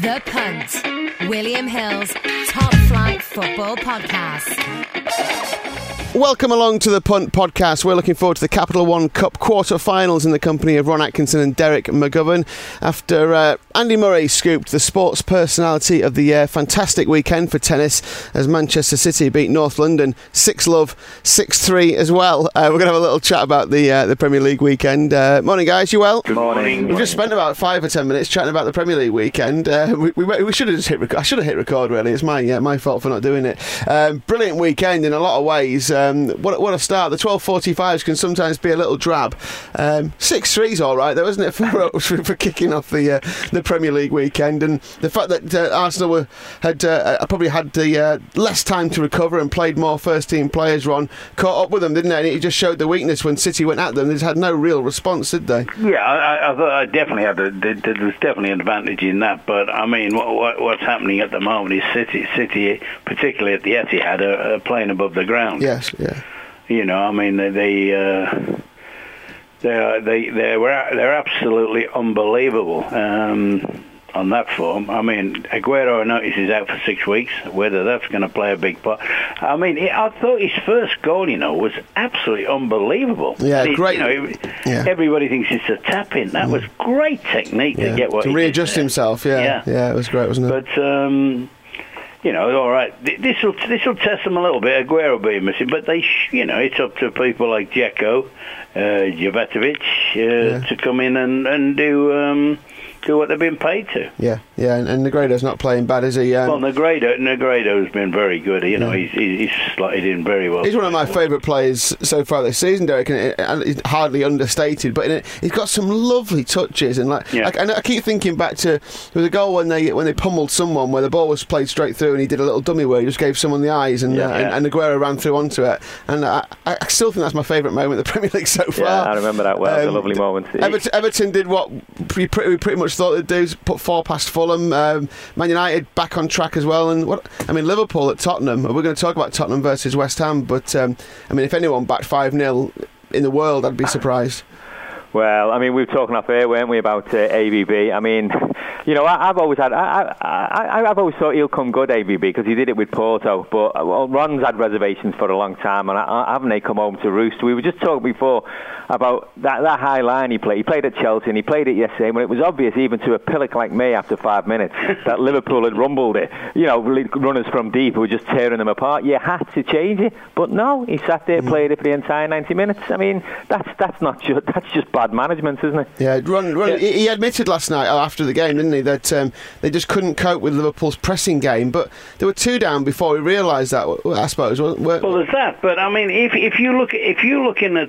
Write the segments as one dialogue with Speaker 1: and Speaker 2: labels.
Speaker 1: The Punt, William Hill's Top Flight Football Podcast.
Speaker 2: Welcome along to the Punt Podcast. We're looking forward to the Capital One Cup quarter-finals in the company of Ron Atkinson and Derek McGovern. After Andy Murray scooped the Sports Personality of the Year, fantastic weekend for tennis as Manchester City beat North London 6-love, 6-3 as well. We're going to have a little chat about the Premier League weekend. Morning, guys. You well?
Speaker 3: Good morning.
Speaker 2: We've just spent about 5 or 10 minutes chatting about the Premier League weekend. We should have just hit record. I should have hit record, really. It's my fault for not doing it. Brilliant weekend in a lot of ways. What a start. The 12:45s can sometimes be a little drab. 6-3's all right, though, isn't it, for kicking off the Premier League weekend? And the fact that Arsenal had probably had the less time to recover and played more first-team players, Ron, caught up with them, didn't it? And it just showed the weakness when City went at them. They had no real response, did they?
Speaker 3: Yeah, I thought I definitely had. There was definitely an advantage in that. But I mean, what's happening at the moment is City, particularly at the Etihad, are playing above the ground.
Speaker 2: Yes, yeah.
Speaker 3: You know, I mean, they're absolutely unbelievable on that form. I mean, Aguero, I notice, is out for 6 weeks. Whether that's going to play a big part. I mean, I thought his first goal, was absolutely unbelievable.
Speaker 2: Yeah, great.
Speaker 3: Everybody thinks it's a tap-in. That was great technique to get what
Speaker 2: to readjust himself. Yeah, it was great, wasn't it?
Speaker 3: But all right. This will test them a little bit. Aguero will be missing, but it's up to people like Dzeko, Jovetovic to come in and do what they've been paid to.
Speaker 2: Yeah, and Negredo's not playing bad, is he?
Speaker 3: Well, Negredo's been very good. He's slotted in very well.
Speaker 2: He's one of my favourite players so far this season, Derek, and he's hardly understated. But he's got some lovely touches, and I keep thinking back to there was a goal when they pummeled someone where the ball was played straight through, and he did a little dummy where he just gave someone the eyes, and Aguero ran through onto it. And I still think that's my favourite moment in the Premier League so far.
Speaker 4: Yeah, I remember that well. It was a lovely moment.
Speaker 2: Everton did what we pretty much thought they'd do, put 4 past Fulham. Man United back on track as well. And Liverpool at Tottenham. We're going to talk about Tottenham versus West Ham, but if anyone backed 5-0 in the world, I'd be surprised.
Speaker 4: Well, I mean, we were talking off air, weren't we, about ABB? I mean, I've always thought he'll come good, ABB, because he did it with Porto. But Ron's had reservations for a long time, and haven't they come home to roost? We were just talking before about that high line he played. He played at Chelsea, and he played it yesterday, when it was obvious, even to a pillock like me after 5 minutes, that Liverpool had rumbled it. Runners from deep who were just tearing them apart. You had to change it, but no, he sat there, played it for the entire 90 minutes. I mean, that's not just that's just bad management, isn't it?
Speaker 2: Yeah, Ron, he admitted last night after the game, didn't he, that they just couldn't cope with Liverpool's pressing game. But they were 2 down before he realised that, I suppose. Well,
Speaker 3: there's that. But I mean, if you're looking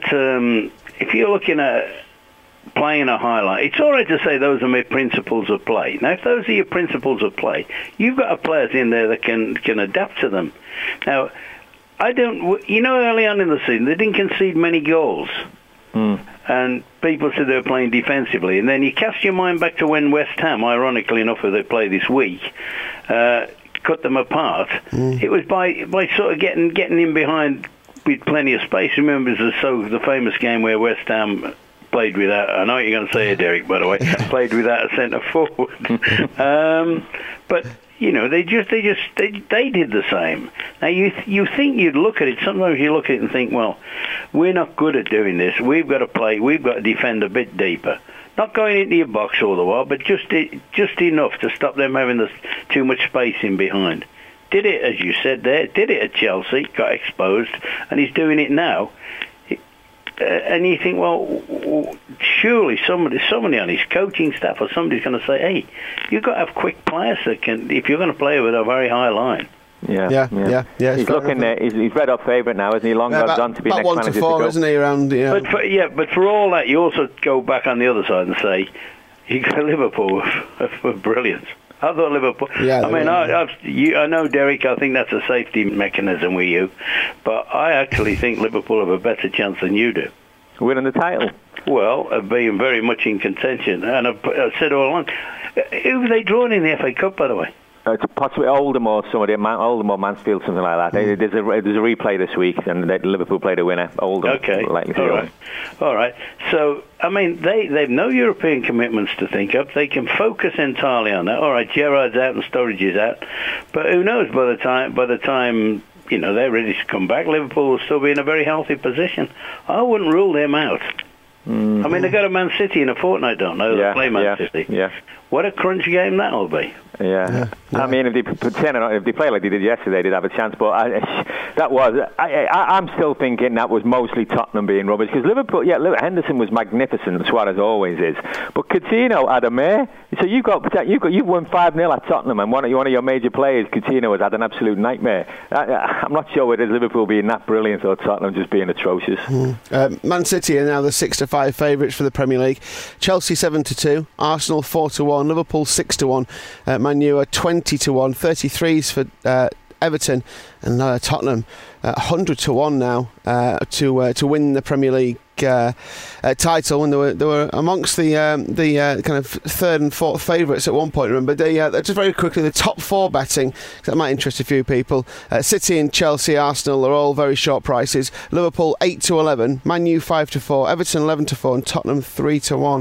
Speaker 3: at playing a highlight, it's all right to say those are my principles of play. Now, if those are your principles of play, you've got players in there that can adapt to them. Now, early on in the season, they didn't concede many goals. And people said they were playing defensively. And then you cast your mind back to when West Ham, ironically enough, as they play this week, cut them apart. It was by sort of getting in behind with plenty of space. Remember, the famous game where West Ham played without, I know what you're going to say here, Derek, by the way, played without a centre forward. But they did the same. Now you think you'd look at it. Sometimes you look at it and think, well, we're not good at doing this. We've got to defend a bit deeper. Not going into your box all the while, but just enough to stop them having too much space in behind. Did it, as you said there. Did it at Chelsea. Got exposed, and he's doing it now. And you think, well, surely somebody on his coaching staff or somebody's going to say, hey, you've got to have quick players that can, if you're going to play with a very high line.
Speaker 4: Yeah. He's looking there. He's red hot favourite now, isn't he? Long odds on to be next manager to go.
Speaker 2: Isn't he? Around,
Speaker 3: But for all that, you also go back on the other side and say, you got Liverpool for brilliance. I thought Liverpool. Yeah, I mean, I know, Derek. I think that's a safety mechanism with you, but I actually think Liverpool have a better chance than you do.
Speaker 4: Winning the title?
Speaker 3: Well, of being very much in contention, and I've said all along. Who have they drawn in the FA Cup, by the way?
Speaker 4: possibly Oldham or somebody, Oldham or Mansfield, something like that. There's a replay this week, and Liverpool played a winner. Oldham.
Speaker 3: Okay. All right. So, I mean, they've no European commitments to think of. They can focus entirely on that. All right, Gerrard's out and Sturridge is out, but who knows? By the time they're ready to come back, Liverpool will still be in a very healthy position. I wouldn't rule them out. Mm-hmm. I mean, they got a Man City in a fortnight, don't they? They play Man City. Yeah. What a crunch game that'll be.
Speaker 4: Yeah. I mean, if they play like they did yesterday, they'd have a chance. But I'm still thinking that was mostly Tottenham being rubbish, because Liverpool. Yeah, Henderson was magnificent. Suarez always is. But Coutinho had a mare. So you've won 5-0 at Tottenham, and one of your major players, Coutinho, has had an absolute nightmare. I'm not sure whether Liverpool being that brilliant or Tottenham just being atrocious.
Speaker 2: Man City are now the 6-5 favourites for the Premier League. Chelsea 7-2, Arsenal 4-1, Liverpool 6-1. Man U are 20-1, 33s for Everton, and Tottenham 100-1 now to win the Premier League title. And they were amongst the kind of third and fourth favourites at one point. Remember, just very quickly, the top four betting, that might interest a few people. City and Chelsea, Arsenal are all very short prices. Liverpool 8-11, Man U 5-4, Everton 11-4, and Tottenham 3-1.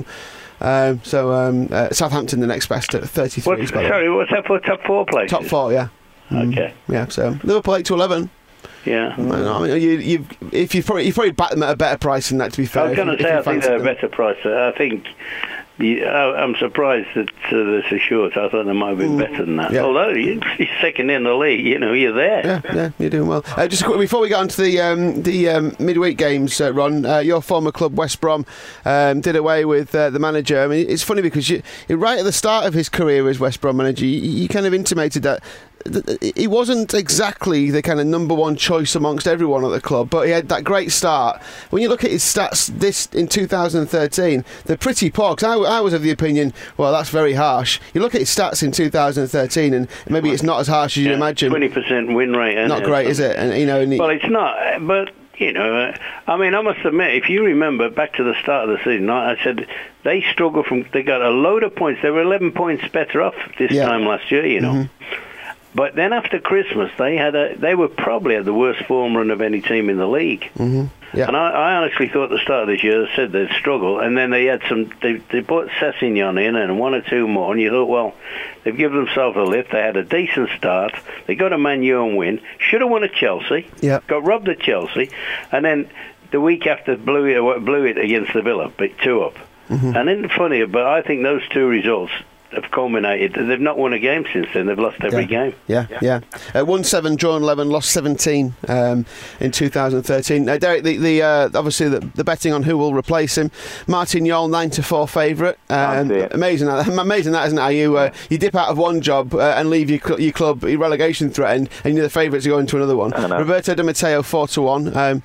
Speaker 2: Southampton the next best at 33.
Speaker 3: What's that for top four places?
Speaker 2: Top four, yeah.
Speaker 3: Okay.
Speaker 2: Yeah, so Liverpool 8-11.
Speaker 3: Yeah.
Speaker 2: I mean, you've probably backed them at a better price than that, to be fair.
Speaker 3: I was going to say, I think they're a better price. I think I'm surprised that they're so short. I thought they might have been better than that. Yeah. Although you're second in the league, you're there.
Speaker 2: Yeah, you're doing well. Just quickly, before we get on to the midweek games, Ron, your former club West Brom did away with the manager. I mean, it's funny because right at the start of his career as West Brom manager, you kind of intimated that he wasn't exactly the kind of number one choice amongst everyone at the club, but he had that great start. When you look at his stats in 2013, they're pretty poor, because I was of the opinion, well, that's very harsh. You look at his stats in 2013 and maybe it's not as harsh as you imagine.
Speaker 3: 20% win rate.
Speaker 2: Not great, is it? And
Speaker 3: well, it's not, but I mean, I must admit, if you remember back to the start of the season, I said they struggled they got a load of points. They were 11 points better off this time last year, Mm-hmm. But then after Christmas, they were probably at the worst form run of any team in the league.
Speaker 2: Mm-hmm. Yeah.
Speaker 3: And I honestly thought at the start of this year, they said they'd struggle, and then they had they put Sessegnon in and one or two more, and you thought, well, they've given themselves a lift. They had a decent start. They got a Man U and win. Should have won at Chelsea.
Speaker 2: Yeah.
Speaker 3: Got robbed at Chelsea, and then the week after blew it against the Villa, beat 2-up. Mm-hmm. And isn't it funny? But I think those two results have culminated. They've not won a game since then. They've lost every game.
Speaker 2: Yeah. Won 7, drawn 11, lost 17 in 2013. Derek, obviously the betting on who will replace him. Martin Jol, 9-4 favourite. Amazing that, isn't it? You dip out of one job and leave your club, your relegation threatened, and you're the favourite to go into another one. Roberto Di Matteo 4-1.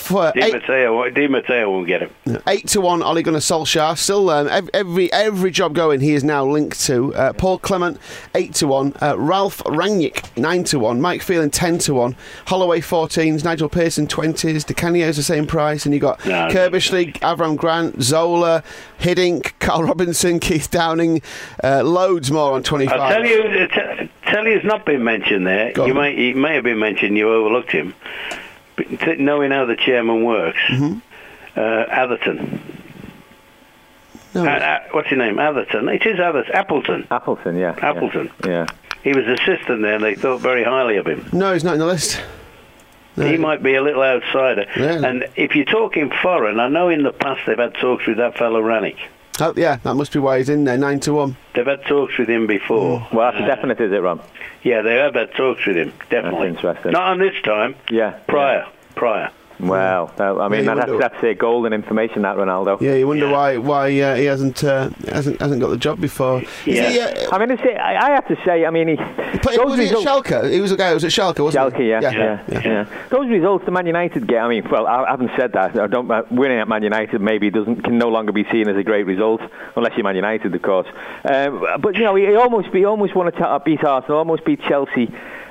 Speaker 3: Di Matteo won't get him.
Speaker 2: 8-1 Ole Gunnar Solskjaer. Still every job going, he is now linked to. Paul Clement 8-1, Ralph Rangnick 9-1, Mike Phelan 10-1, Holloway 14s, Nigel Pearson 20s, Di Canio's the same price, and you got Kerbishley, Avram Grant, Zola, Hiddink, Carl Robinson, Keith Downing, loads more on 25.
Speaker 3: I'll tell you, who's not been mentioned there. He may have been mentioned. You overlooked him. But knowing how the chairman works, Atherton. What's his name? Atherton. It is Atherton. Appleton, yeah. Appleton.
Speaker 4: Yeah.
Speaker 3: He was assistant there, and they thought very highly of him.
Speaker 2: No, he's not in the list. No.
Speaker 3: He might be a little outsider.
Speaker 2: Yeah.
Speaker 3: And if you're talking foreign, I know in the past they've had talks with that fellow Rannick.
Speaker 2: Oh, yeah, that must be why he's in there, 9-1.
Speaker 3: They've had talks with him before.
Speaker 4: Well, that's definite, is it, Ron?
Speaker 3: Yeah, they have had talks with him, definitely.
Speaker 4: That's interesting.
Speaker 3: Not on this time.
Speaker 4: Yeah.
Speaker 3: Prior.
Speaker 4: Well, I mean, that's golden information, that, Ronaldo.
Speaker 2: Yeah, you wonder why he hasn't got the job before.
Speaker 3: Yeah.
Speaker 4: I mean, I have to say, I mean,
Speaker 2: was he at Schalke? He was a guy who was at Schalke, wasn't he?
Speaker 4: Schalke, yeah. Those results the Man United get, I mean, well, I haven't said that. Winning at Man United maybe can no longer be seen as a great result, unless you're Man United, of course. But, he almost wanted to beat Arsenal, almost beat Chelsea.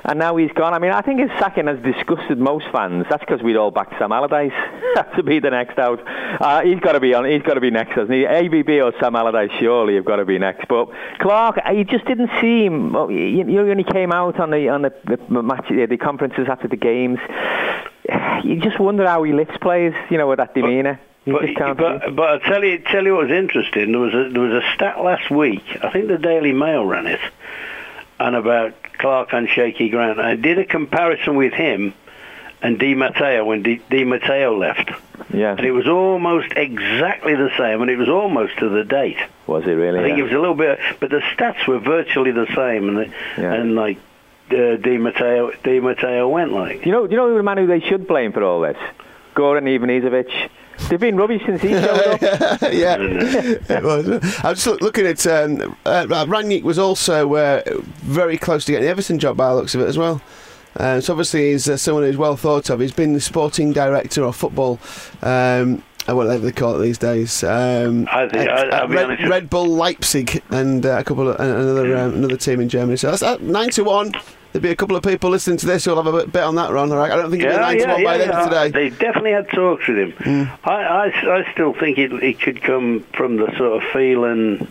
Speaker 4: and now he's gone. I mean, I think his sacking has disgusted most fans. That's because we'd all backed Sam Allardyce to be the next out. He's got to be on. He's got to be next, hasn't he? AVB or Sam Allardyce surely have got to be next. But Clark, he just didn't seem. When he came out on the match, the conferences after the games, you just wonder how he lifts players. With that demeanour.
Speaker 3: But I'll tell you what was interesting. There was a stat last week. I think the Daily Mail ran it, and about Clark on shaky ground. I did a comparison with him and Di Matteo when Di Matteo left.
Speaker 4: Yeah.
Speaker 3: And it was almost exactly the same, and it was almost to the date.
Speaker 4: Was it really?
Speaker 3: I think it was a little bit, but the stats were virtually the same, and like Di Matteo went like.
Speaker 4: You know the man who they should blame for all this? Goran Ivanisevic. They've been rubbish since he showed up.
Speaker 2: Yeah, it was. I was just looking at Rangnick was also very close to getting the Everton job by the looks of it as well. So obviously he's someone who's well thought of. He's been the sporting director of football, whatever they call it these days. Red Bull Leipzig and another team in Germany. So that's 9-1. There'll be a couple of people listening to this who'll have a bit on that, Ron. I don't think it'll be 9-1 by the end of today.
Speaker 3: They definitely had talks with him. I still think it could come from the sort of Phelan,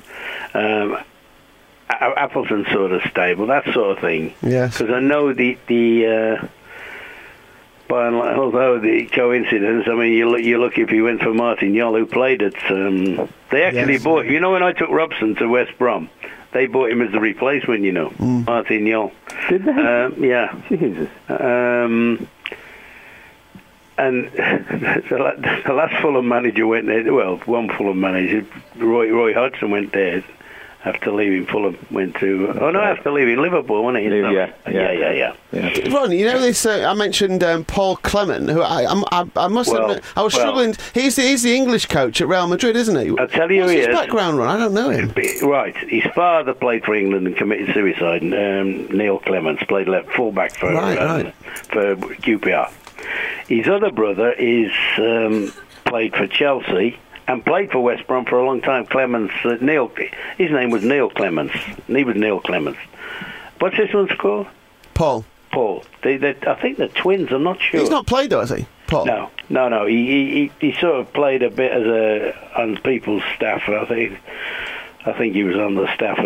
Speaker 3: Appleton sort of stable, that sort of thing.
Speaker 2: Yes.
Speaker 3: Because I know although the coincidence, I mean, you look if he went for Martin Jol, who played at. They actually bought. When I took Robson to West Brom, they bought him as the replacement. Martin Jol.
Speaker 4: Did they?
Speaker 3: Yeah.
Speaker 4: Jesus.
Speaker 3: And the last Fulham manager went there. Well, one Fulham manager, Roy Hodgson, went there. After leaving Fulham, after leaving Liverpool, wasn't he? Yeah.
Speaker 2: Ron, this? I mentioned Paul Clement, who I must admit I was struggling. He's the English coach at Real Madrid, isn't he?
Speaker 3: I'll tell you
Speaker 2: What's
Speaker 3: who
Speaker 2: his
Speaker 3: he is.
Speaker 2: background, Ron? I don't know him.
Speaker 3: Right, his father played for England and committed suicide. Neil Clements played left fullback for QPR. His other brother is played for Chelsea. And played for West Brom for a long time. Clements, his name was Neil Clements. He was Neil Clements. What's this one's called?
Speaker 2: Paul.
Speaker 3: I think they're twins. I'm not sure.
Speaker 2: He's not played though, has he? Paul.
Speaker 3: No. He sort of played a bit on people's staff. I think he was on the staff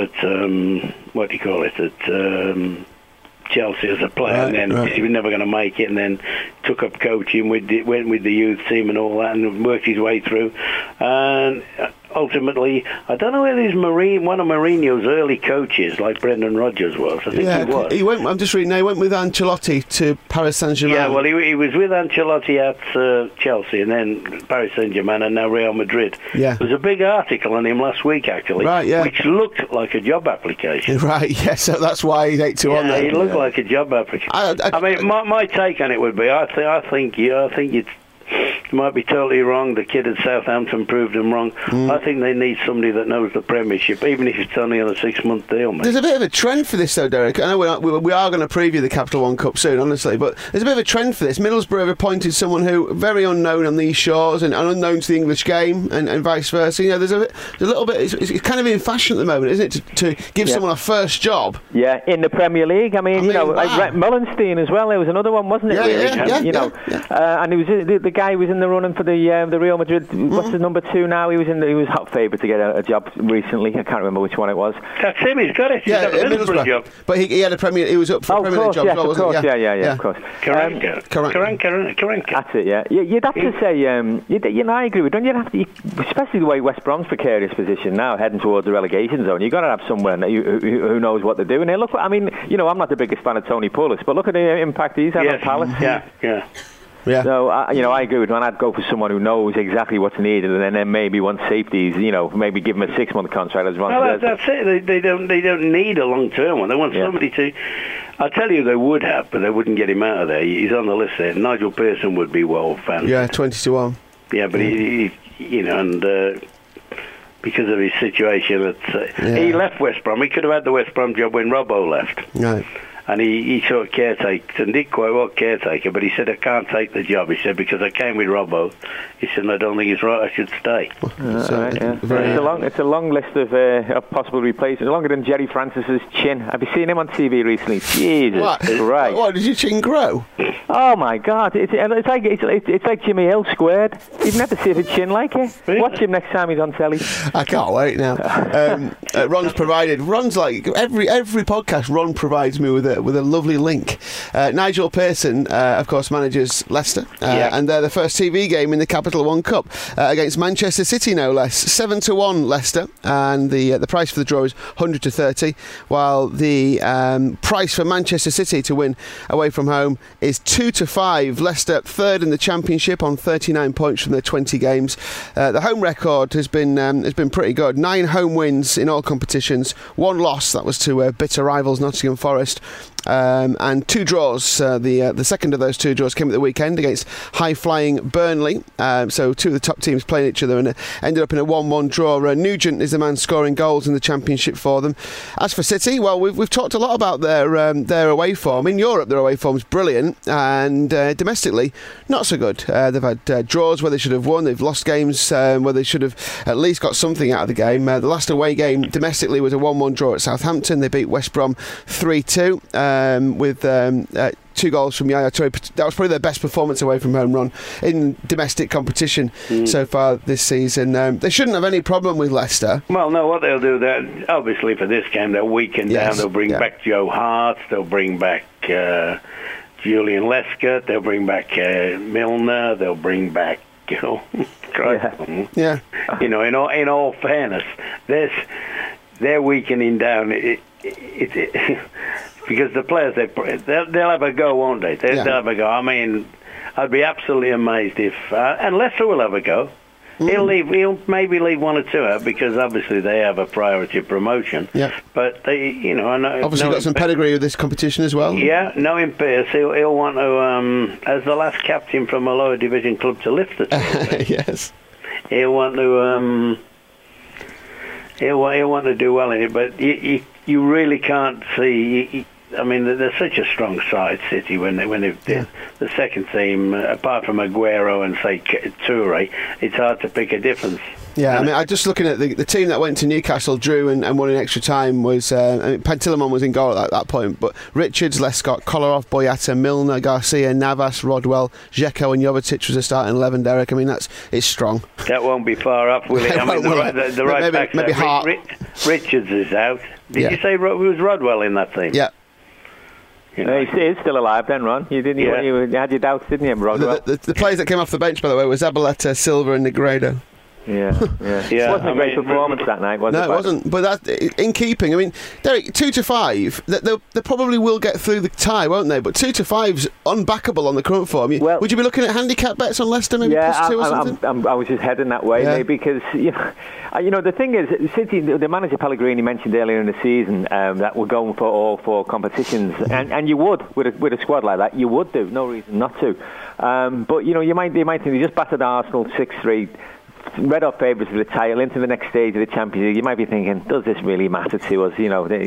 Speaker 3: at at Chelsea as a player, and then he was never going to make it, and then took up coaching, went with the youth team and all that, and worked his way through. And ultimately, I don't know whether he's one of Mourinho's early coaches, like Brendan Rodgers was. I think he was.
Speaker 2: He went. I'm just reading. He went with Ancelotti to Paris Saint-Germain.
Speaker 3: Yeah, well, he was with Ancelotti at Chelsea, and then Paris Saint-Germain, and now Real Madrid.
Speaker 2: Yeah.
Speaker 3: There was a big article on him last week, actually, which looked like a job application.
Speaker 2: Right. Yeah. So that's why he's 8-1.
Speaker 3: Yeah, he looked like a job application. I mean, my take on it would be, I think it's. You might be totally wrong. The kid at Southampton proved him wrong. I think they need somebody that knows the Premiership, even if it's only on a 6-month deal, mate.
Speaker 2: There's a bit of a trend for this, though, Derek. I know we are going to preview the Capital One Cup soon, honestly, but there's a bit of a trend for this. Middlesbrough have appointed someone who very unknown on these shores and unknown to the English game, and vice versa. There's a little bit. It's kind of in fashion at the moment, isn't it, to give someone a first job?
Speaker 4: Yeah, in the Premier League. I mean, wow. Like Mullenstein as well. There was another one, wasn't it? And he was the guy was in the running for the Real Madrid. What's the number 2 now? He was hot favourite to get a job recently. I can't remember which one it was.
Speaker 3: That's him. He's got it. He's got a Middlesbrough job.
Speaker 2: But he had a Premier. He was up for a Premier League job as well, wasn't he?
Speaker 4: Yeah, of course.
Speaker 3: Karanka.
Speaker 4: That's it. Yeah, you'd have to say. I agree with. Don't you have to, especially the way West Brom's precarious position now, heading towards the relegation zone. You've got to have someone who knows what they're doing. Hey, look, I mean, I'm not the biggest fan of Tony Pulis, but look at the impact he's had on Palace.
Speaker 2: Yeah.
Speaker 4: So, I agree with Ron. I'd go for someone who knows exactly what's needed, and then maybe once safeties, maybe give him a 6-month contract as well.
Speaker 3: No, that's it. They don't need a long-term one. They want somebody to. I'll tell you, they would have, but they wouldn't get him out of there. He's on the list there. Nigel Pearson would be well fancied.
Speaker 2: Yeah, 20-1.
Speaker 3: Yeah, but he because of his situation, he left West Brom. He could have had the West Brom job when Robbo left.
Speaker 2: Right.
Speaker 3: and he sort of caretaked and did quite well caretaker, but he said, I can't take the job, he said, because I came with Robbo. He said, I don't think it's right, I should stay.
Speaker 4: It's a long list of possible replacements, longer than Jerry Francis's chin. Have you seen him on TV recently? Jesus Christ.
Speaker 2: What, did your chin grow?
Speaker 4: Oh my God, it's like Jimmy Hill squared. You've never seen a chin like it.
Speaker 3: Really?
Speaker 4: Watch him next time he's on telly.
Speaker 2: I can't wait now. Ron's like every podcast. Ron provides me with a lovely link. Nigel Pearson, of course, manages Leicester, and they're the first TV game in the Capital One Cup against Manchester City, no less. 7-1 Leicester, and the price for the draw is 100-30, while the price for Manchester City to win away from home is 2-5. Leicester third in the Championship on 39 points from their 20 games. The home record has been pretty good. 9 home wins in all competitions, 1 loss, that was to bitter rivals Nottingham Forest, and 2 draws. The second of those 2 draws came at the weekend against high-flying Burnley. So 2 of the top teams playing each other, and it ended up in a 1-1 draw. Nugent is the man scoring goals in the Championship for them. As for City, well, we've talked a lot about their away form. In Europe, their away form's brilliant, and domestically, not so good. They've had draws where they should have won. They've lost games where they should have at least got something out of the game. The last away game domestically was a 1-1 draw at Southampton. They beat West Brom 3-2 with 2 goals from Yaya Toure. That was probably their best performance away from home run in domestic competition so far this season. They shouldn't have any problem with Leicester.
Speaker 3: Well, no, what they'll do, obviously for this game, they'll weaken down. They'll bring back Joe Hart. They'll bring back Julian Lescott. They'll bring back Milner. They'll bring back, you know, in all fairness, they're weakening down. Because the players, they'll have a go, won't they? They'll have a go. I mean, I'd be absolutely amazed if... and Leicester will have a go. He'll maybe leave 1 or 2 out, because obviously they have a priority of promotion. Yeah. But they, I know...
Speaker 2: Obviously got some pedigree with this competition as well.
Speaker 3: Yeah, knowing Pearce, he'll want to, as the last captain from a lower division club to lift it.
Speaker 2: Yes.
Speaker 3: He'll want to... He'll want to do well in it, but you really can't see. I mean, they're such a strong side, City, when the second team, apart from Aguero and say Toure, it's hard to pick a difference.
Speaker 2: Yeah, I mean, I'm just looking at the team that went to Newcastle, drew and won in extra time. Was Pantilimon was in goal at that point, but Richards, Lescott, Kolarov, Boyata, Milner, Garcia, Navas, Rodwell, Dzeko and Jovetic was a starting 11, Derek. I mean, it's strong.
Speaker 3: That won't be far off, will it? I mean, the right back,
Speaker 2: maybe Hart.
Speaker 3: Richards is out. Did you say it was Rodwell in that team?
Speaker 2: Yeah.
Speaker 4: He is still alive then, Ron. You had your doubts, didn't you, Rodwell?
Speaker 2: The players that came off the bench, by the way, were Zabaleta, Silva and Negredo.
Speaker 4: Yeah. It wasn't a great performance that night, was it?
Speaker 2: No, it wasn't. But that, in keeping, I mean, Derek, 2-5, they probably will get through the tie, won't they? But 2-5's unbackable on the current form. Would you be looking at handicap bets on Leicester, maybe +2 or something?
Speaker 4: I was just heading that way, maybe, because the thing is, City, the manager Pellegrini mentioned earlier in the season that we're going for all 4 competitions, and you would with a squad like that, you would do, no reason not to. But you might think they just battered Arsenal 6-3. Red hot favourites of the title into the next stage of the Champions League. You might be thinking, does this really matter to us?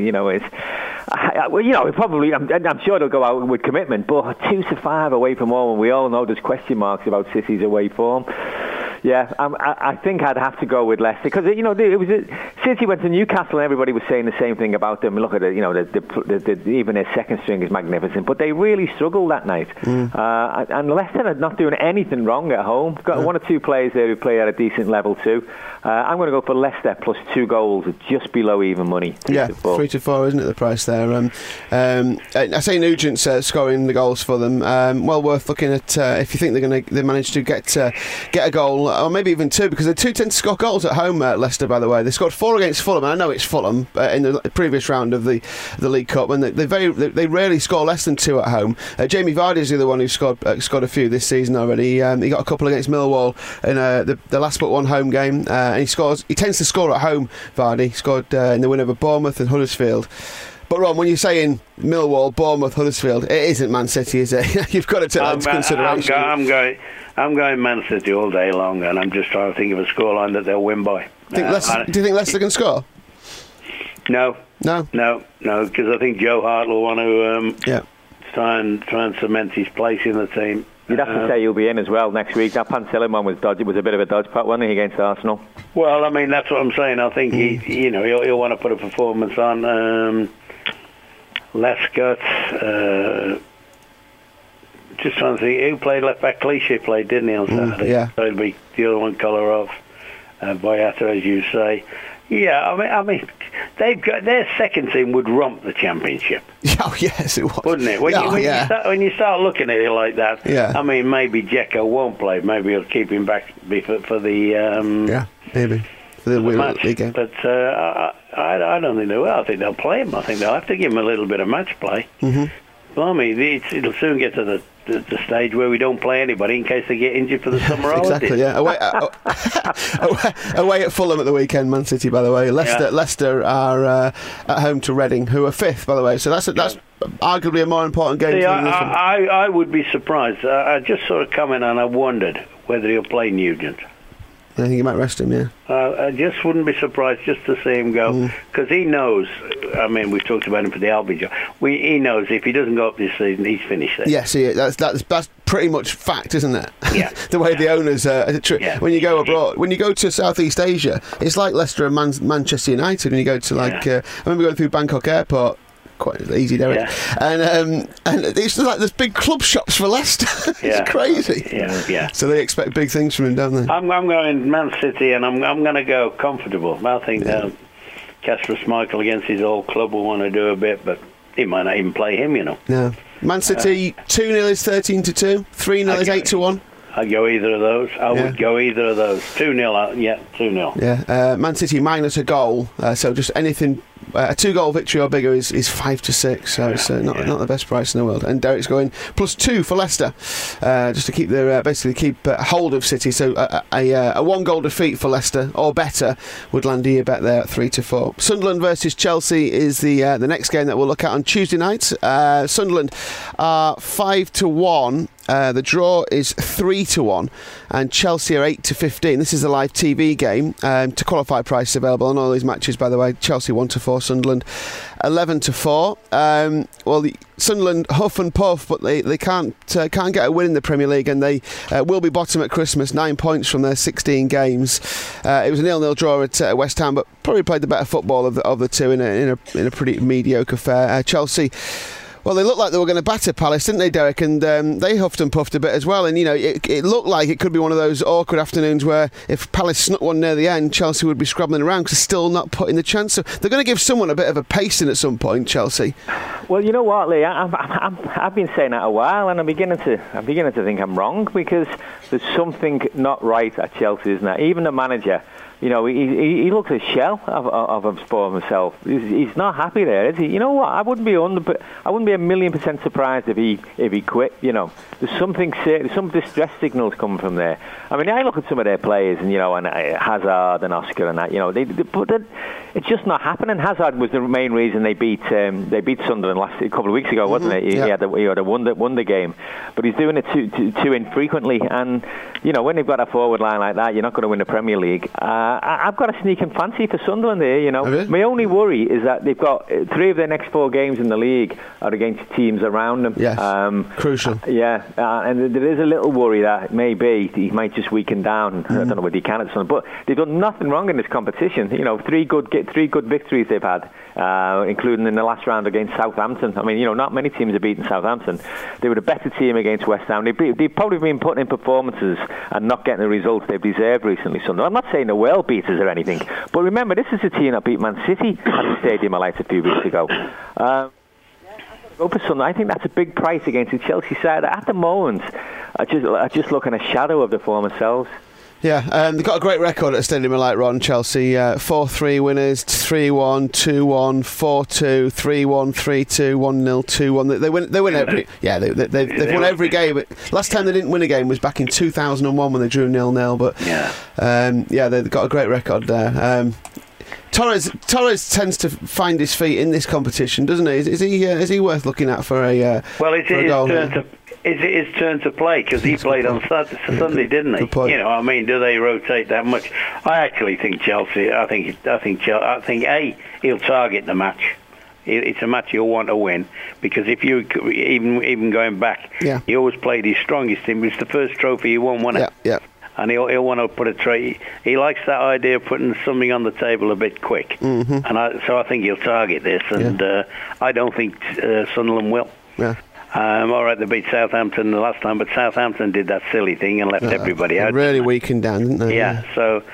Speaker 4: Probably. I'm sure they'll go out with commitment, but 2-5 away from home, and we all know there's question marks about City's away form. Yeah, I think I'd have to go with Leicester, because it was City went to Newcastle and everybody was saying the same thing about them. Look at it, even their second string is magnificent, but they really struggled that night. And Leicester are not doing anything wrong at home. Got 1 or 2 players there who play at a decent level too. I'm going to go for Leicester plus 2 goals, just below even money.
Speaker 2: 3-4, isn't it, the price there? I say Nugent's scoring the goals for them. Well worth looking at if you think they manage to get a goal. Or maybe even 2, because they tend to score goals at home, Leicester, by the way. They scored 4 against Fulham, and I know it's Fulham in the previous round of the League Cup, and they rarely score less than 2 at home. Jamie Vardy is the other one who scored a few this season already. He got a couple against Millwall in the last but one home game, and he tends to score at home, Vardy. He scored in the win over Bournemouth and Huddersfield. But Ron, when you're saying Millwall, Bournemouth, Huddersfield, it isn't Man City, is it? You've got to take that into consideration.
Speaker 3: I'm going Man City all day long, and I'm just trying to think of a scoreline that they'll win by.
Speaker 2: Do you think Leicester can score?
Speaker 3: No,
Speaker 2: No.
Speaker 3: because I think Joe Hart will want to
Speaker 2: Yeah.
Speaker 3: try and cement his place in the team.
Speaker 4: You'd have to say he'll be in as well next week. That Pancillan one was dodgy. It was a bit of a dodge pot, wasn't he, against Arsenal?
Speaker 3: Well, I mean, that's what I'm saying. I think he'll want to put a performance on. Lescott. Just trying to think who played left back. Clichy played, didn't he, on Saturday?
Speaker 2: Yeah.
Speaker 3: So it'll be the other one, Kolarov, Boyata, as you say. Yeah, I mean, they've got their second team would romp the championship.
Speaker 2: Oh yes, it was,
Speaker 3: wouldn't it? When you start looking at it like that,
Speaker 2: yeah.
Speaker 3: I mean, maybe Dzeko won't play. Maybe he'll keep him back for the
Speaker 2: maybe for the
Speaker 3: match.
Speaker 2: game.
Speaker 3: But I don't think they will. I think they'll play him. I think they'll have to give him a little bit of match play.
Speaker 2: Mm-hmm.
Speaker 3: Blimey, it'll soon get to the stage where we don't play anybody in case they get injured for the summer holidays.
Speaker 2: Exactly, yeah. Away at Fulham at the weekend, Man City, by the way. Leicester are at home to Reading, who are 5th, by the way. So that's arguably a more important game.
Speaker 3: See, I would be surprised. I just sort of come in and I wondered whether he'll play Nugent.
Speaker 2: I think you might rest him, yeah.
Speaker 3: I just wouldn't be surprised just to see him go, because he knows. I mean, we've talked about him for the Albion job. He knows if he doesn't go up this season, he's finished there.
Speaker 2: Yes, that's pretty much fact, isn't it?
Speaker 3: Yeah.
Speaker 2: The way the owners when you go abroad, when you go to Southeast Asia, it's like Leicester and Manchester United. When you go to I remember going through Bangkok Airport. Quite easy, Derek.
Speaker 3: Yeah.
Speaker 2: And it's like there's big club shops for Leicester. It's crazy.
Speaker 3: Yeah.
Speaker 2: So they expect big things from him, don't they?
Speaker 3: I'm going Man City, and I'm going to go comfortable. I think Kasper Schmeichel against his old club will want to do a bit, but he might not even play him,
Speaker 2: No. Man City 2-0 is 13-2, 3-0 is 8-1.
Speaker 3: I'd go either of those. I would go either of those. 2-0, 2-0.
Speaker 2: Yeah, Man City minus a goal, so just anything. A 2-goal victory or bigger is 5-6, so it's not the best price in the world. And Derek's going +2 for Leicester, just to keep their keep hold of City. So a 1-goal defeat for Leicester or better would land you bet there at 3-4. Sunderland versus Chelsea is the next game that we'll look at on Tuesday night. Sunderland are 5-1. The draw is 3-1, and Chelsea are 8-15. This is a live TV game. To qualify price available on all these matches, by the way. Chelsea 1-4, Sunderland 11-4. The Sunderland huff and puff, but they can't get a win in the Premier League, and they will be bottom at Christmas. 9 points from their 16 games. It was a 0-0 draw at West Ham, but probably played the better football of the two in a pretty mediocre affair. Chelsea. Well, they looked like they were going to batter Palace, didn't they, Derek? And they huffed and puffed a bit as well. And, it looked like it could be one of those awkward afternoons where if Palace snuck one near the end, Chelsea would be scrabbling around because still not putting the chance. So they're going to give someone a bit of a pacing at some point, Chelsea.
Speaker 4: Well, you know what, Lee? I've been saying that a while, and I'm beginning to think I'm wrong, because there's something not right at Chelsea, isn't there? Even the manager. He looks a shell of himself. He's not happy there, is he? You know what? I wouldn't be 1,000,000% surprised if he quit. There's some distress signals coming from there. I mean, I look at some of their players, and Hazard and Oscar and that. But it's just not happening. Hazard was the main reason they beat Sunderland a couple of weeks ago, wasn't it? He had a wonder game, but he's doing it too infrequently. And when they've got a forward line like that, you're not going to win the Premier League. I've got a sneaking fancy for Sunderland here, My only worry is that they've got 3 of their next 4 games in the league are against teams around them.
Speaker 2: Yes, crucial.
Speaker 4: And there is a little worry that maybe he might just weaken down. I don't know whether he can at Sunderland, but they've done nothing wrong in this competition. 3 good victories they've had, including in the last round against Southampton. I mean, not many teams have beaten Southampton. They were a better team against West Ham. They've probably been putting in performances and not getting the results they've deserved recently, Sunderland. I'm not saying they're well beaters or anything, but remember, this is a team that beat Man City at the Stadium of Light a few weeks ago. Go for Sunderland. I think that's a big price against the Chelsea side. At the moment, I just look in a shadow of the former selves.
Speaker 2: Yeah, they've got a great record at Stadium of Light, Ron. Chelsea 4-3 winners, 3-1, 2-1, 4-2, 3-1, 3-2, 1-0, 2-1. They win every. Yeah, they've won every game. Last time they didn't win a game was back in 2001 when they drew 0-0. But they've got a great record there. Torres tends to find his feet in this competition, doesn't he? Is he worth looking at for a
Speaker 3: well? It's
Speaker 2: for a goal?
Speaker 3: is it his turn to play? Because he played on Sunday, didn't he?
Speaker 2: Good point.
Speaker 3: You know, I mean, do they rotate that much? I actually think Chelsea. I think he'll target the match. It's a match he'll want to win, because if you even going back, he always played his strongest team. It's the first trophy he won, wasn't it?
Speaker 2: Yeah.
Speaker 3: And he'll want to put a tray. He likes that idea of putting something on the table a bit quick.
Speaker 2: Mm-hmm.
Speaker 3: And so I think he'll target this, and I don't think Sunderland will.
Speaker 2: Yeah.
Speaker 3: All right, they beat Southampton the last time, but Southampton did that silly thing and left everybody out.
Speaker 2: Really weakened down, didn't they?
Speaker 3: Yeah. So.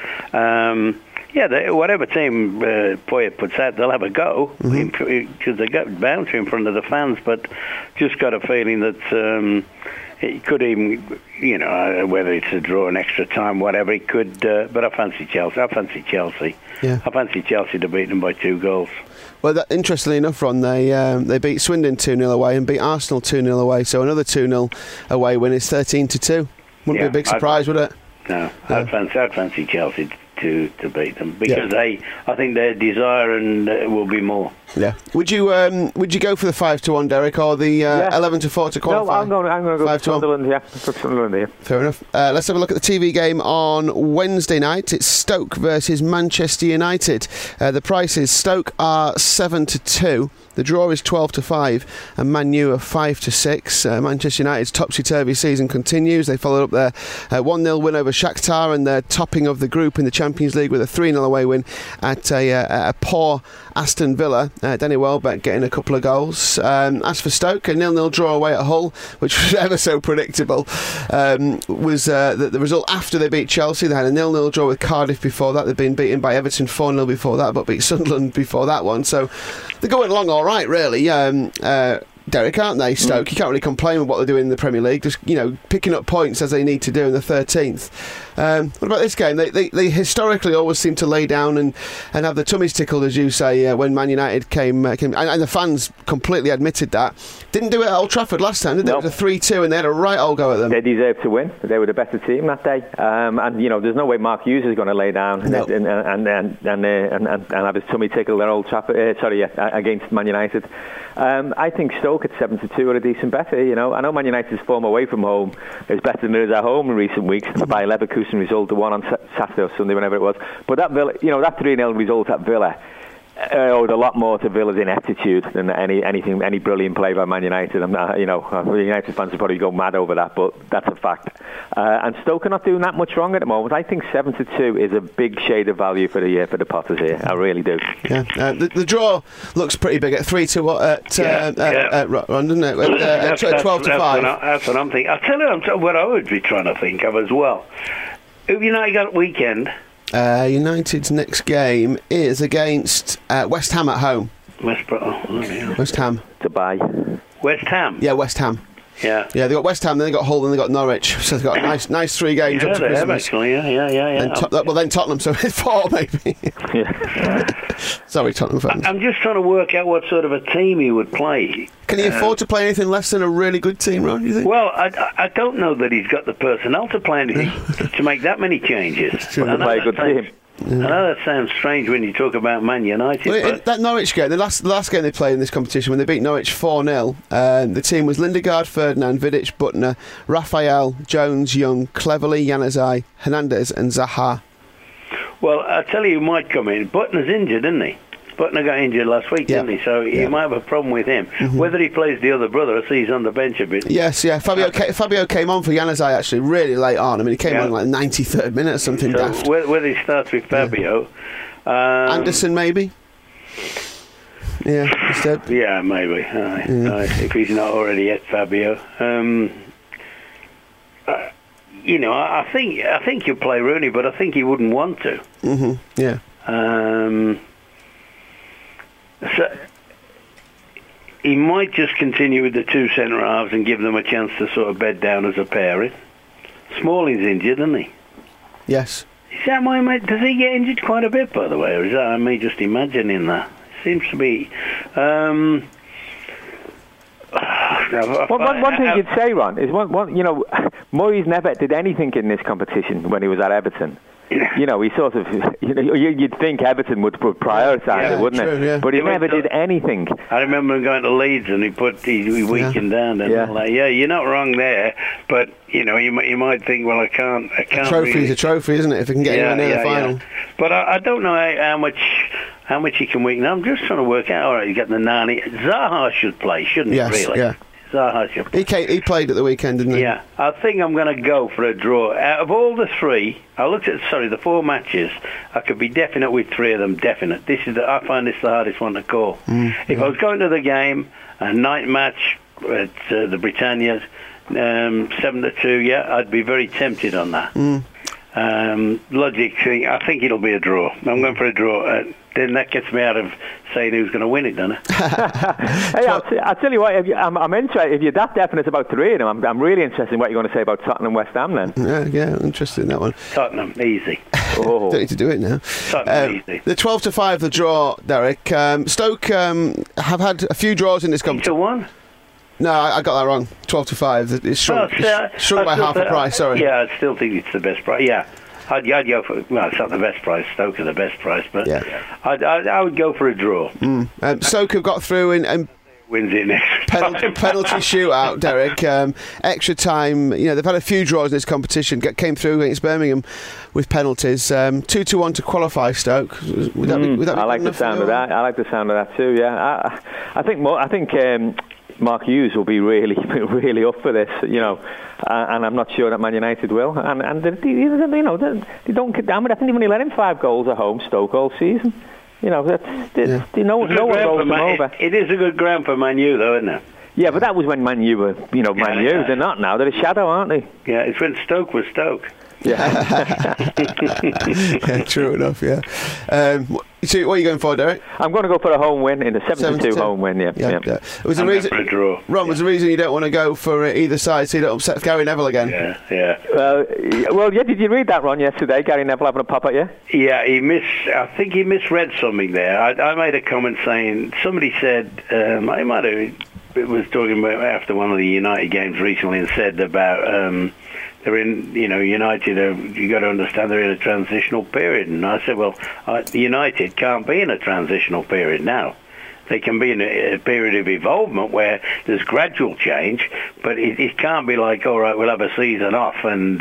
Speaker 3: Whatever team Poyet puts out, they'll have a go, because they got bound to in front of the fans. But just got a feeling that it could even, whether it's a draw, an extra time, whatever, it could. But I fancy Chelsea.
Speaker 2: Yeah.
Speaker 3: I fancy Chelsea to beat them by 2 goals.
Speaker 2: Well, interestingly enough, Ron, they beat Swindon 2-0 away and beat Arsenal 2-0 away. So another 2-0 away win is 13-2. Wouldn't be a big surprise, would it?
Speaker 3: No, I'd fancy Chelsea to beat them, because I think their desire and will be more.
Speaker 2: Yeah. Would you go for the 5-1, Derek, or the 11-4 to qualify?
Speaker 4: No, I'm going to go for Sunderland. Yeah, for Sunderland. Yeah.
Speaker 2: Fair enough. Let's have a look at the TV game on Wednesday night. It's Stoke versus Manchester United. The prices: Stoke are 7-2. The draw is 12-5, and Man U are 5-6. Manchester United's topsy-turvy season continues. They followed up their 1-0 win over Shakhtar, and they're topping of the group in the Champions League with a 3-0 away win at a poor Aston Villa. Danny Welbeck getting a couple of goals. As for Stoke, a 0-0 draw away at Hull, which was ever so predictable, was the result after they beat Chelsea. They had a 0-0 draw with Cardiff before that. They'd been beaten by Everton 4-0 before that, but beat Sunderland before that one. So they're going along all right, really. Derek, aren't they, Stoke? You can't really complain with what they're doing in the Premier League, just picking up points as they need to do in the 13th. What about this game? They historically always seem to lay down and have the tummies tickled, as you say, when Man United came and the fans completely admitted that. Didn't do it at Old Trafford last time, did they? It was a 3-2 and they had a right old go at them.
Speaker 4: They deserved to win. They were the better team that day, and there's no way Mark Hughes is going to lay down and have his tummy tickled at Old Trafford. Against Man United. I think Stoke at 7-2 are a decent bet here. I know Man United's form away from home is better than it is at home in recent weeks by Leverkusen result, the one on Saturday or Sunday, whenever it was. But that Villa, that 3-0 result at Villa owed a lot more to Villa's ineptitude than any brilliant play by Man United. United fans would probably go mad over that, but that's a fact. And Stoke are not doing that much wrong at the moment. I think 7-2 is a big shade of value for the Potters here. I really do.
Speaker 2: Yeah, the draw looks pretty big at 3-2 at Ron, doesn't it? 12-5.
Speaker 3: That's what I'm thinking. I'll tell you what I would be trying to think of as well. You got weekend.
Speaker 2: United's next game is against West Ham at home. West Ham.
Speaker 4: To buy.
Speaker 3: West Ham?
Speaker 2: Yeah, West Ham.
Speaker 3: Yeah.
Speaker 2: Yeah, they got West Ham, then they got Hull, then they got Norwich. So they've got a nice 3 games up to Christmas.
Speaker 3: Have actually, yeah.
Speaker 2: Then Tottenham, so it's 4 maybe. Sorry, Tottenham fans.
Speaker 3: I'm just trying to work out what sort of a team he would play.
Speaker 2: Can he afford to play anything less than a really good team, Ron, do you think?
Speaker 3: Well, I don't know that he's got the personnel to play anything to make that many changes.
Speaker 4: To play a good team.
Speaker 3: I know that sounds strange when you talk about Man United.
Speaker 2: Well, that Norwich game, the last game they played in this competition, when they beat Norwich 4-0, the team was Lindegaard, Ferdinand, Vidic, Butner, Raphael, Jones, Young, Cleverley, Januzaj, Hernandez and Zaha.
Speaker 3: Well, I'll tell you who might come in. Butner's injured, isn't he? Butner got injured last week, didn't he? So you might have a problem with him. Whether he plays the other brother, I see he's on the bench a bit.
Speaker 2: Yes, yeah. Fabio came on for Januzaj actually really late on. I mean, he came on like 93rd minute or something daft.
Speaker 3: Whether he starts with Fabio.
Speaker 2: Anderson, maybe? Yeah, instead.
Speaker 3: Yeah, maybe. If he's not already at Fabio. I think he'll play Rooney, but I think he wouldn't want to.
Speaker 2: Yeah.
Speaker 3: So he might just continue with the 2 centre halves and give them a chance to sort of bed down as a pairing. Smalling's injured, isn't he?
Speaker 2: Yes.
Speaker 3: Is that my mate? Does he get injured quite a bit, by the way, or is that me just imagining that? Seems to be.
Speaker 4: One thing you'd say, Ron, is Murray's never did anything in this competition when he was at Everton. You know, he sort of, you'd think Everton would prioritise it, wouldn't it?
Speaker 2: Yeah.
Speaker 4: But he never did anything.
Speaker 3: I remember him going to Leeds and he weakened down. And you're not wrong there. But, you know, you might think, well, I can't.
Speaker 2: A trophy's a trophy, isn't it? If it can get anywhere near the final.
Speaker 3: Yeah. But I don't know how much he can weaken. I'm just trying to work out. All right, you got the Nani. Zaha should play, shouldn't he? Really?
Speaker 2: Yeah.
Speaker 3: Zaha should play.
Speaker 2: He played at the weekend, didn't he?
Speaker 3: Yeah, I think I'm going to go for a draw. Out of all the three, the 4 matches, I could be definite with 3 of them, definite. I find this the hardest one to call. If I was going to the game, a night match at the Britannias, 7-2, I'd be very tempted on that. Logic, I think it'll be a draw. I'm going for a draw. Then that gets me out of saying who's going to win it, doesn't it?
Speaker 4: Hey, I'll tell you what, I'm interested. If you're that definite about 3 of them, I'm really interested in what you're going to say about Tottenham West Ham then.
Speaker 2: Yeah, interested in that one.
Speaker 3: Tottenham, easy.
Speaker 2: Don't need to do it now.
Speaker 3: Tottenham, easy.
Speaker 2: The 12-5, the draw, Derek. Stoke have had a few draws in this competition.
Speaker 3: 1?
Speaker 2: No, I got that wrong. 12-5. It's shrunk by half the price, sorry.
Speaker 3: Yeah, I still think it's the best price. Yeah. I'd go for, well, it's not the best price. Stoke are the best price, but I would go for a draw.
Speaker 2: Stoke have got through and
Speaker 3: wins it next
Speaker 2: penalty shootout, Derek. Extra time. You know, they've had a few draws in this competition. Came through against Birmingham with penalties. 2-1 to qualify Stoke. Would that be
Speaker 4: I like the sound of that. I like the sound of that too. Yeah, I think Mark Hughes will be really, really up for this, you know, and I'm not sure that Man United will. And they don't. I think they've only let in 5 goals at home, Stoke, all season. You know, no one rolls them over.
Speaker 3: It is a good ground for Man U, though, isn't it?
Speaker 4: Yeah, but that was when Man U were, Man U. They're not now. They're a shadow, aren't they?
Speaker 3: Yeah, it's when Stoke was Stoke.
Speaker 2: Yeah. Yeah, true enough. Yeah. So what are you going for, Derek?
Speaker 4: I'm going to go for a home win in the 7-2 home win. Yeah.
Speaker 2: Was the reason?
Speaker 3: For a draw.
Speaker 2: Ron, was the reason you don't want to go for either side so you don't upset Gary Neville again?
Speaker 3: Yeah.
Speaker 4: Well, did you read that, Ron, yesterday? Gary Neville having a pop at you?
Speaker 3: Yeah, I think he misread something there. I made a comment saying somebody said I might have. It was talking about after one of the United games recently and said about. They're in, United, you got to understand they're in a transitional period. And I said, well, United can't be in a transitional period now. They can be in a period of evolvement where there's gradual change, but it can't be like, all right, we'll have a season off and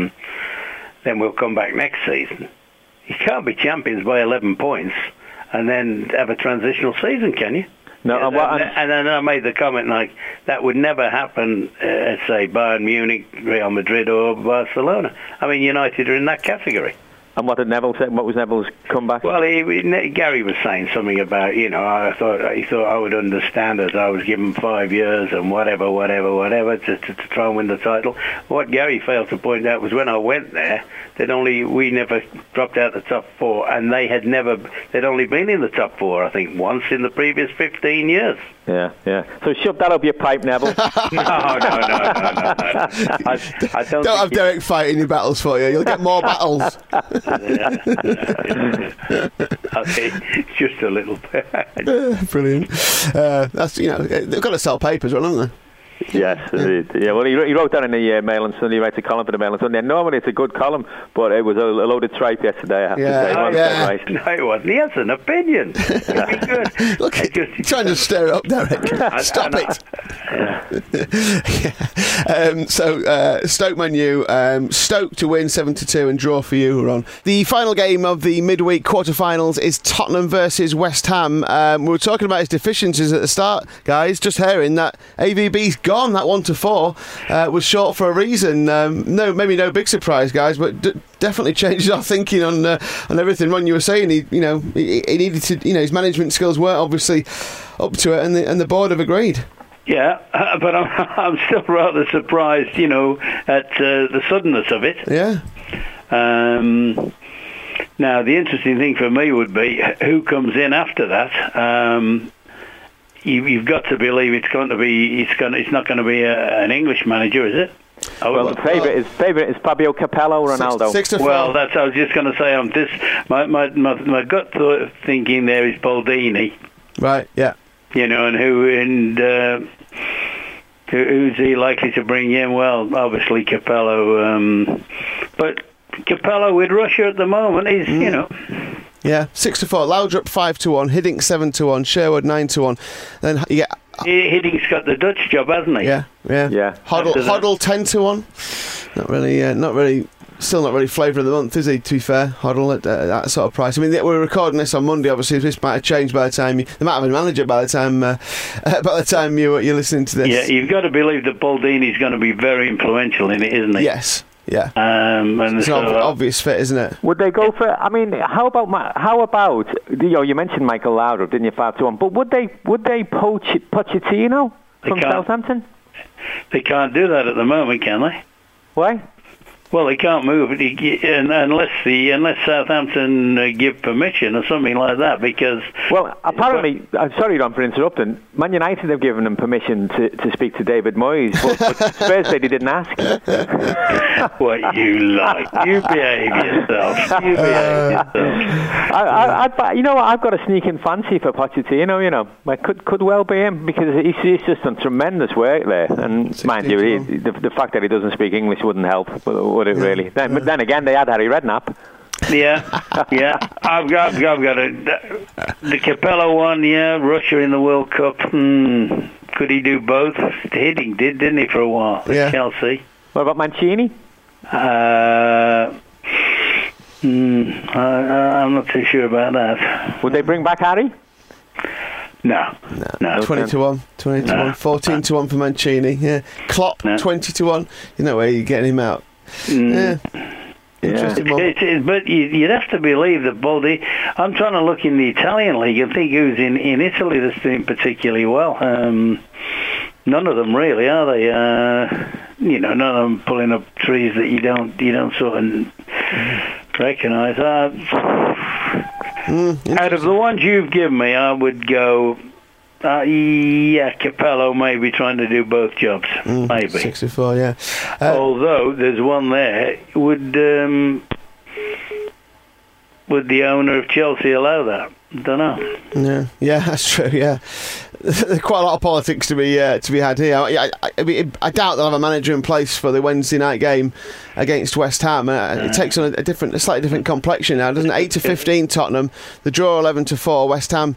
Speaker 3: then we'll come back next season. You can't be champions by 11 points and then have a transitional season, can you?
Speaker 4: No,
Speaker 3: and then I made the comment like that would never happen at say Bayern Munich, Real Madrid, or Barcelona. I mean, United are in that category.
Speaker 4: And what did Neville say? What was Neville's comeback?
Speaker 3: Well, Gary was saying something about, I thought he thought I would understand it. I was given 5 years and whatever to try and win the title. What Gary failed to point out was when I went there, we never dropped out the top 4, and they'd only been in the top 4, I think, once in the previous 15 years.
Speaker 4: Yeah. So shove that up your pipe, Neville.
Speaker 3: No. I don't
Speaker 2: have Derek fighting your battles for you. You'll get more battles.
Speaker 3: Okay, just a little bit.
Speaker 2: Brilliant. That's they've got to sell papers, haven't they?
Speaker 4: Yes, indeed. Yeah, well, he wrote that in the Mail and Sunday. He writes a column for the Mail and Sunday. And normally it's a good column, but it was a loaded tripe yesterday, I have to say.
Speaker 3: Right. No, it wasn't. He has an opinion. It'd be good.
Speaker 2: Look, trying to stir it up, Derek. Stop it. So, Stoke Man U, Stoke to win 7-2 and draw for you, Ron. The final game of the midweek quarterfinals is Tottenham versus West Ham. We were talking about his deficiencies at the start, guys. Just hearing that AVB's gone. That 1-4 was short for a reason. Maybe no big surprise, guys, but definitely changes our thinking on everything. Ron, you were saying he needed to. His management skills weren't obviously up to it, and the board have agreed.
Speaker 3: Yeah, but I'm still rather surprised, at the suddenness of it.
Speaker 2: Yeah.
Speaker 3: Now, the interesting thing for me would be who comes in after that. You've got to believe it's not going to be an English manager, is it?
Speaker 4: Well, the favourite is Fabio Capello, Ronaldo.
Speaker 2: 6-4.
Speaker 3: Well, I was just going to say my gut thinking there is Baldini.
Speaker 2: Right. Yeah.
Speaker 3: And Who's he likely to bring in? Well, obviously Capello, but Capello with Russia at the moment is, you know.
Speaker 2: Yeah, 6-4. Laudrup 5-1. Hiddink 7-1. Sherwood 9-1. Then you get.
Speaker 3: Hiddink's got the Dutch job, hasn't he?
Speaker 2: Yeah. Hoddle 10-1. Not really. Still not really flavour of the month, is he? To be fair, Hoddle at that sort of price. I mean, we're recording this on Monday. Obviously, this might have changed by the time they might have a manager by the time you're listening to this.
Speaker 3: Yeah, you've got to believe that Baldini's going to be very influential in it, isn't he?
Speaker 2: Yes. Yeah.
Speaker 3: And
Speaker 2: it's an obvious fit, isn't it?
Speaker 4: Would they go for? I mean, how about you mentioned Michael Laudrup, didn't you? 5-1. But would they poach Pochettino from Southampton?
Speaker 3: They can't do that at the moment, can they?
Speaker 4: Why?
Speaker 3: Well, they can't move unless Southampton give permission or something like that. Because
Speaker 4: apparently, I'm sorry, Don, for interrupting. Man United have given them permission to speak to David Moyes, but Spurs said he didn't ask.
Speaker 3: What you like? You behave yourself. You behave yourself.
Speaker 4: I've got a sneaking fancy for Pochettino. You know, it could well be him because he's just done tremendous work there. And mind you, the fact that he doesn't speak English wouldn't help. Would it really? But then again, they had Harry Redknapp.
Speaker 3: Yeah. I've got the Capello one. Yeah, Russia in the World Cup. Could he do both? Hiddink did, didn't he, for a while?
Speaker 2: Yeah.
Speaker 3: Chelsea.
Speaker 4: What about Mancini?
Speaker 3: I'm not too sure about that.
Speaker 4: Would they bring back Harry?
Speaker 3: No.
Speaker 2: 20-1, 14-1 for Mancini. Yeah, Klopp 20-1. You know where you're getting him out. Yeah. Interesting one.
Speaker 3: But you'd have to believe that Baldi. I'm trying to look in the Italian league and think who's in Italy that's doing particularly well. None of them really, are they? None of them pulling up trees that you don't sort of recognise. Out of the ones you've given me, I would go. Capello maybe trying to do both jobs. Maybe
Speaker 2: 64, yeah.
Speaker 3: Although there's one there. Would the owner of Chelsea allow that? Don't know.
Speaker 2: Yeah, that's true. Yeah, there's quite a lot of politics to be had here. I doubt they'll have a manager in place for the Wednesday night game against West Ham. It takes on a slightly different complexion now, doesn't it? 8-15 Tottenham, the draw 11-4, West Ham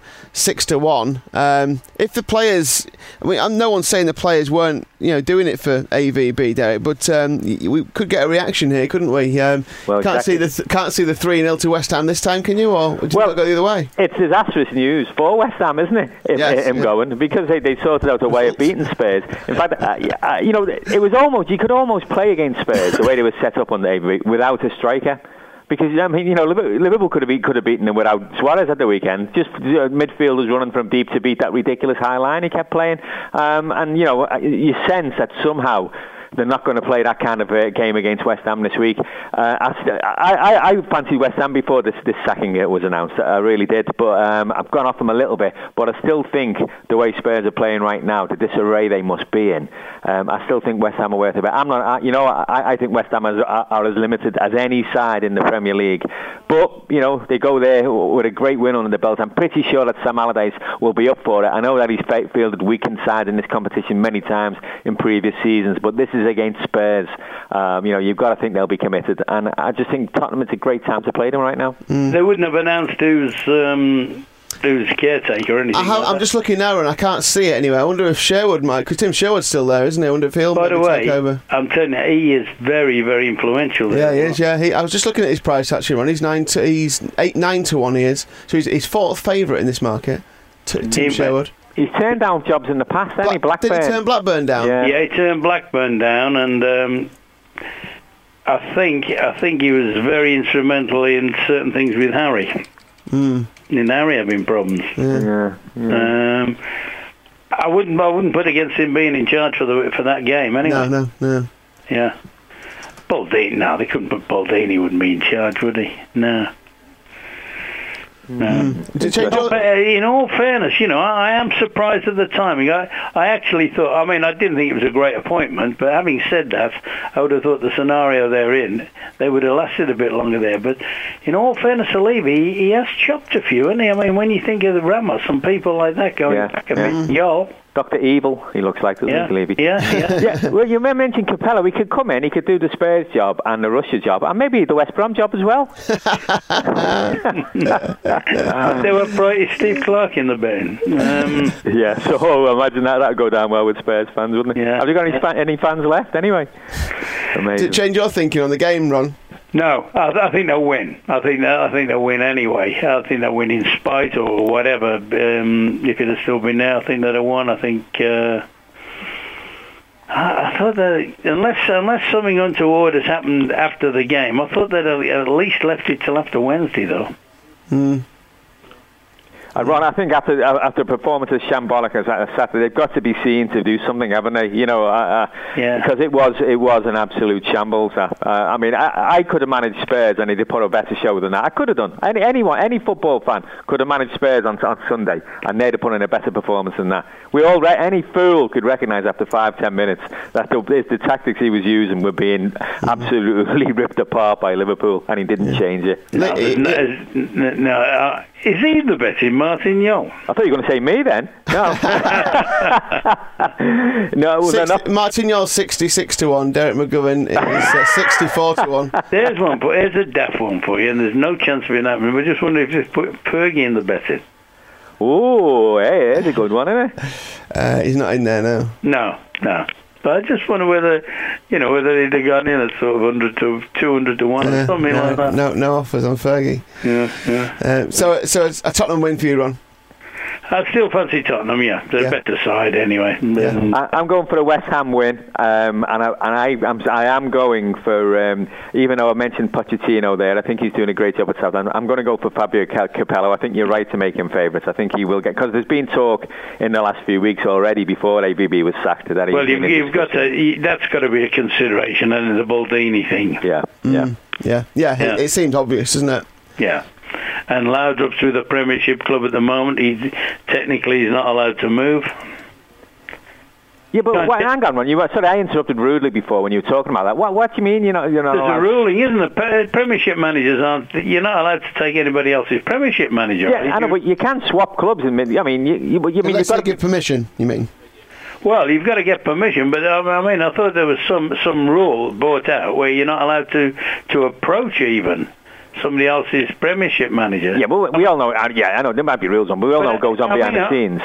Speaker 2: 6-1. If the players, no one's saying the players weren't doing it for AVB, Derek, but we could get a reaction here, couldn't we? Can't see the 3-0 to West Ham this time, can you? Or did it go the other way?
Speaker 4: It's disastrous news for West Ham, isn't it? Going because they sorted out a way of beating Spurs. In fact, it was almost you could almost play against Spurs the way they were set up on the AVB without a striker. Because Liverpool could have beaten them without Suarez at the weekend. Just midfielders running from deep to beat that ridiculous high line he kept playing, and you sense that somehow they're not going to play that kind of game against West Ham this week. I fancied West Ham before this sacking was announced. I really did, but I've gone off them a little bit. But I still think the way Spurs are playing right now, the disarray they must be in, I still think West Ham are worth a bet. I think West Ham are as limited as any side in the Premier League. But they go there with a great win under the belt. I'm pretty sure that Sam Allardyce will be up for it. I know that he's fielded weakened side in this competition many times in previous seasons, but this is against Spurs. You've got to think they'll be committed, and I just think Tottenham, it's a great time to play them right now.
Speaker 3: They wouldn't have announced who's caretaker or anything.
Speaker 2: I'm just looking now and I can't see it anywhere. I wonder if Sherwood might, because Tim Sherwood's still there, isn't he? I wonder if he'll take over.
Speaker 3: I'm telling you, he is very, very influential.
Speaker 2: Yeah, he is. Yeah, I was just looking at his price actually, Ron. He's 9-1. He is. So he's fourth favourite in this market. Tim Sherwood.
Speaker 4: He's turned down jobs in the past, hasn't he? Blackburn.
Speaker 2: Did he turn Blackburn down?
Speaker 3: Yeah, he turned Blackburn down, and I think he was very instrumental in certain things with Harry. In Harry having problems.
Speaker 2: Yeah.
Speaker 3: I wouldn't put against him being in charge for that game anyway.
Speaker 2: No.
Speaker 3: Yeah. Baldini, no, they couldn't put Baldini. Wouldn't be in charge, would he? No. In all fairness, I am surprised at the timing. I actually thought, I didn't think it was a great appointment, but having said that, I would have thought the scenario they're in, they would have lasted a bit longer there. But in all fairness to Levy, he has chopped a few, hasn't he? When you think of the Ramos and people like that going back a bit,
Speaker 4: Dr. Evil, he looks like, doesn't he, Levy?
Speaker 3: Yeah.
Speaker 4: Well, you mentioned Capello. He could come in, he could do the Spurs job and the Russia job, and maybe the West Brom job as well.
Speaker 3: They were bright Steve Clarke in the bin.
Speaker 4: Yeah, so imagine that'd go down well with Spurs fans, wouldn't it?
Speaker 3: Yeah.
Speaker 4: Have you got any fans left, anyway? Amazing.
Speaker 2: Did it change your thinking on the game, Ron?
Speaker 3: No, I think they'll win. I think they'll win anyway. I think they'll win in spite or whatever. If it had still been there, I think they'd have won. I think. I thought that unless something untoward has happened after the game, I thought they'd at least left it till after Wednesday, though.
Speaker 4: Ron, I think after a performance as shambolic as Saturday, they've got to be seen to do something, haven't they? You know, because it was an absolute shambles. I mean, I could have managed Spurs and they'd put a better show than that. I could have done. Any football fan could have managed Spurs on Sunday, and they'd have put in a better performance than that. Any fool could recognise after 5-10 minutes that the tactics he was using were being absolutely ripped apart by Liverpool, and he didn't change it.
Speaker 3: Is he the betting Martin Yole?
Speaker 4: I thought you were going to say me then. No. No.
Speaker 2: Martin Yole 66-1. Derek McGovern is 64-1.
Speaker 3: There's one. Here's a daft one for you, and there's no chance of it happening. But just wonder if you just put Fergie in the betting.
Speaker 4: Oh, hey, there's a good one, isn't it?
Speaker 2: He's not in there now.
Speaker 3: No. But I just wonder whether he'd have gone in at sort of 100 to 200 to 1 or something like that.
Speaker 2: No offers on Fergie.
Speaker 3: Yeah.
Speaker 2: So it's a Tottenham win for you, Ron.
Speaker 3: I still fancy Tottenham. Yeah, they're a better side anyway.
Speaker 2: Yeah.
Speaker 4: I'm going for a West Ham win, and I am going for. Even though I mentioned Pochettino there, I think he's doing a great job at Southampton. I'm going to go for Fabio Capello. I think you're right to make him favourites. I think he will get, because there's been talk in the last few weeks already before ABB was sacked that.
Speaker 3: Well, you've got to. That's got to be a consideration, and the Baldini thing.
Speaker 2: Yeah. It seemed obvious, doesn't it?
Speaker 3: Yeah. And Laudrup's with the Premiership club at the moment. He's not allowed to move.
Speaker 4: Yeah, but hang on, Ron. Sorry, I interrupted rudely before when you were talking about that. What do you mean? There's
Speaker 3: a ruling, isn't there? Premiership managers aren't. You're not allowed to take anybody else's Premiership manager.
Speaker 4: Yeah, I know, but you can swap clubs.
Speaker 2: You've got to give permission. You mean?
Speaker 3: Well, you've got to get permission, but I thought there was some rule brought out where you're not allowed to approach even somebody else's Premiership manager.
Speaker 4: Yeah, but we all know. I know there might be rules on, but we all know what goes on behind the scenes.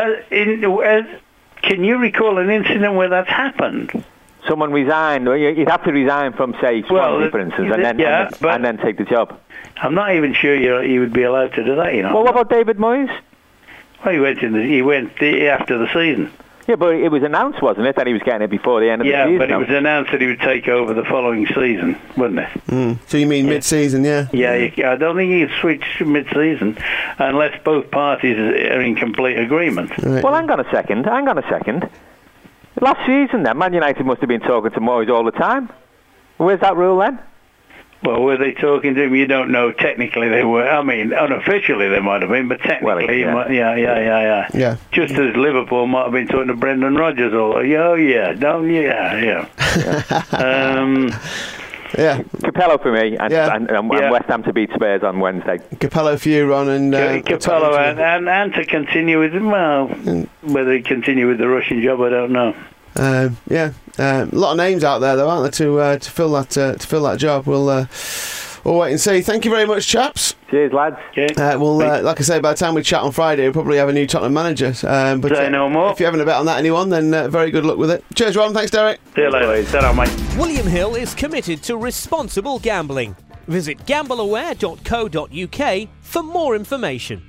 Speaker 3: Can you recall an incident where that's happened?
Speaker 4: Someone resigned. You'd have to resign from, say, Swansea, for instance, and then take the job.
Speaker 3: I'm not even sure you would be allowed to do that.
Speaker 4: Well, what about David Moyes?
Speaker 3: Well, he went after the season.
Speaker 4: Yeah, but it was announced, wasn't it, that he was getting it before the end of the season?
Speaker 3: Yeah, but it was announced that he would take over the following season, wasn't it?
Speaker 2: So you mean mid-season, yeah?
Speaker 3: Yeah, I don't think he could switch mid-season unless both parties are in complete agreement.
Speaker 2: Right.
Speaker 4: Well, hang on a second. Last season, then, Man United must have been talking to Moyes all the time. Where's that rule then?
Speaker 3: Well, were they talking to him? You don't know. Technically, they were. I mean, unofficially, they might have been, but technically,
Speaker 2: yeah.
Speaker 3: Just as Liverpool might have been talking to Brendan Rodgers,
Speaker 2: Yeah.
Speaker 4: Capello for me, and West Ham to beat Spurs on Wednesday.
Speaker 2: Capello for you, Ron, and
Speaker 3: Capello, and to continue with whether he continue with the Russian job, I don't know.
Speaker 2: A lot of names out there, though, aren't there, to fill that job? We'll wait and see. Thank you very much, chaps.
Speaker 4: Cheers, lads.
Speaker 2: Like I say, by the time we chat on Friday, we'll probably have a new Tottenham manager. But
Speaker 3: say no more.
Speaker 2: If you're having a bet on that, anyone, then very good luck with it. Cheers, Ron. Thanks, Derek.
Speaker 3: See you later. Ta-ra, mate.
Speaker 5: William Hill is committed to responsible gambling. Visit gambleaware.co.uk for more information.